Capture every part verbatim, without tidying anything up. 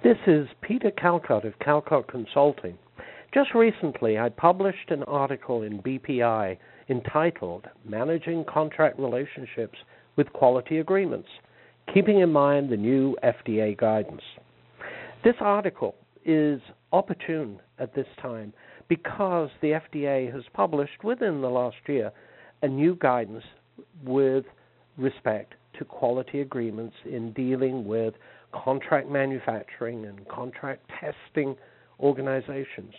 This is Peter Calcott of Calcott Consulting. Just recently, I published an article in B P I entitled Managing Contract Relationships with Quality Agreements, keeping in mind the new F D A guidance. This article is opportune at this time because the F D A has published within the last year a new guidance with respect to quality agreements in dealing with contract manufacturing and contract testing organizations.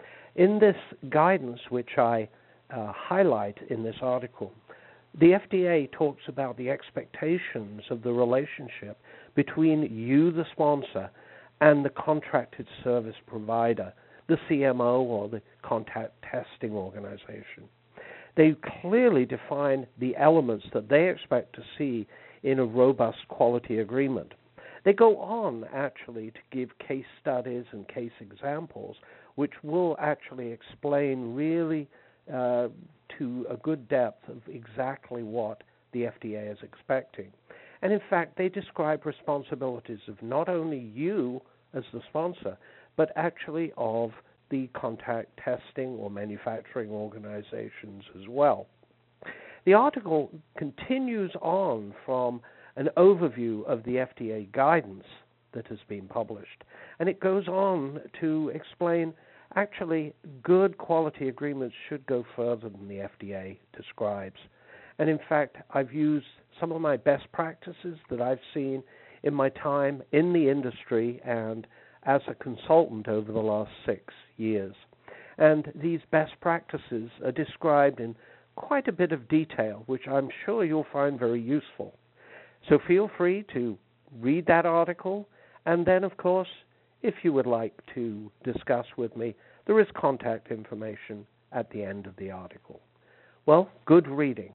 In this guidance, which I uh, highlight in this article, the F D A talks about the expectations of the relationship between you, the sponsor, and the contracted service provider, the C M O or the contract testing organization. They clearly define the elements that they expect to see in a robust quality agreement. They go on, actually, to give case studies and case examples, which will actually explain really uh, to a good depth of exactly what the F D A is expecting. And in fact, they describe responsibilities of not only you as the sponsor, but actually of the contract testing or manufacturing organizations as well. The article continues on from an overview of the F D A guidance that has been published, and it goes on to explain actually good quality agreements should go further than the F D A describes. And in fact, I've used some of my best practices that I've seen in my time in the industry and as a consultant over the last six years. And these best practices are described in quite a bit of detail, which I'm sure you'll find very useful. So feel free to read that article, and then, of course, if you would like to discuss with me, there is contact information at the end of the article. Well, good reading.